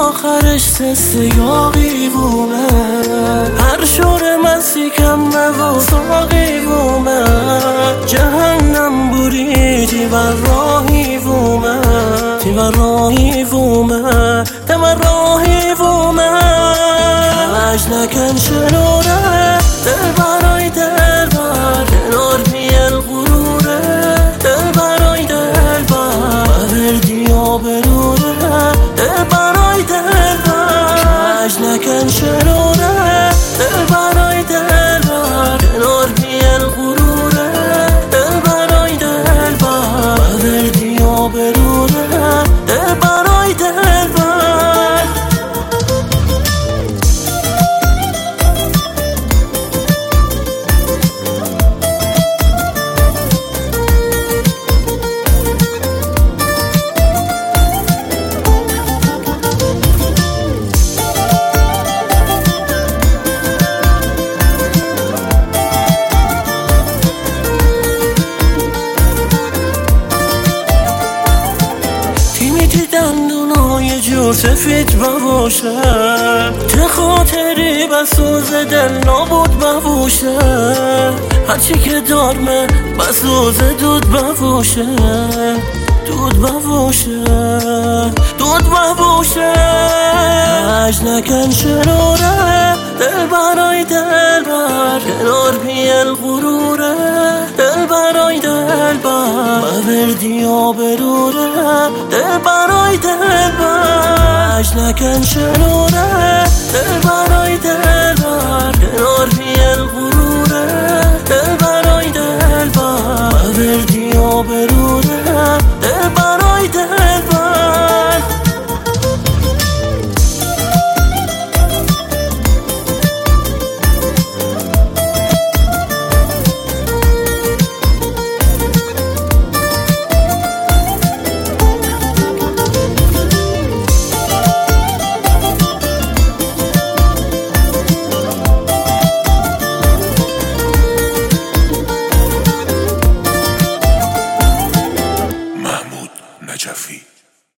آخرش تست یا قیومه هر شور مستی کمه و ساقیومه جهنم بوری تی بر راهیومه تی بر راهیومه تی بر راهیومه کج نکن شنوره دل برای دل بر کنار بیل غروره دل برای دل بر بردی و بروره دل برای دل بر کج نکن شنوره دل برای دل بر کنار بیل غروره دل برای دل بر بردی و بروره دل برای دل بر دندونای جور سفید ببوشه ته خاطری بسوز دل نابود ببوشه هرچی که دارمه بسوز دود ببوشه دود ببوشه دود ببوشه کج نکن شنوره دل برای دل بر کنار بیل غروره دل برای دل بر بردی و بروره دل برای دل بر کج نکن شنوره دل برای دل بر کنار